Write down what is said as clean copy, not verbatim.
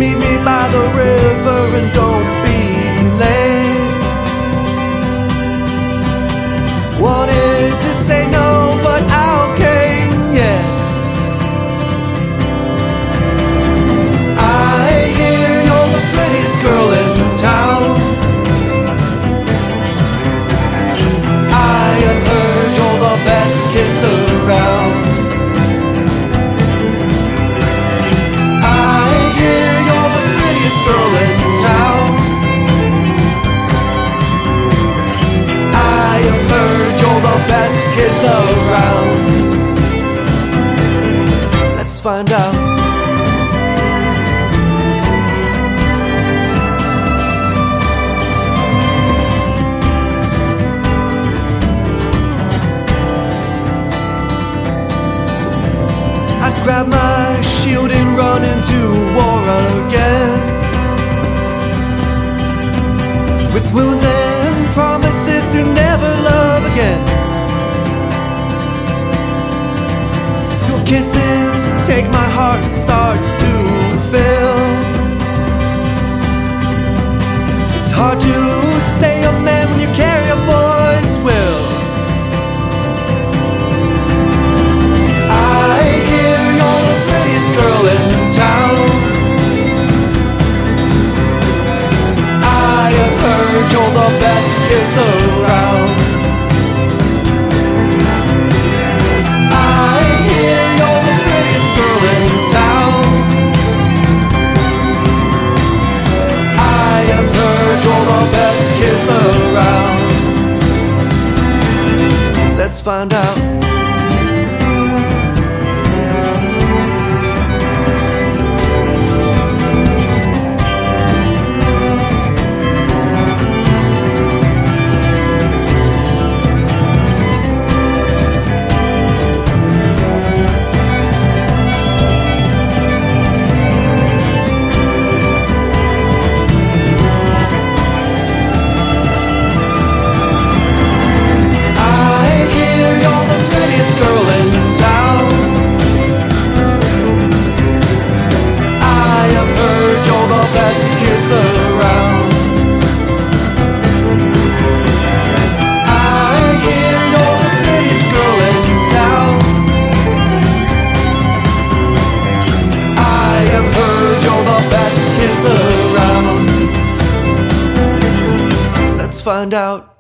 Meet me by the river and don't be late. Wanted to say no, but out came yes. I hear you're the prettiest girl in town. I have heard you're the best kiss around. I hear you're the prettiest girl in town. I have heard you're the best kiss around. Let's find out. Grab my shield and run into war again, with wounds and promises to never love again. Your kisses take my heart, it starts to fill. It's hard to stay a man when you carry a boy's will. Girl in town, I have heard you're the best kiss around. I hear you're the prettiest girl in town. I have heard you're the best kiss around. Let's find out. Find out.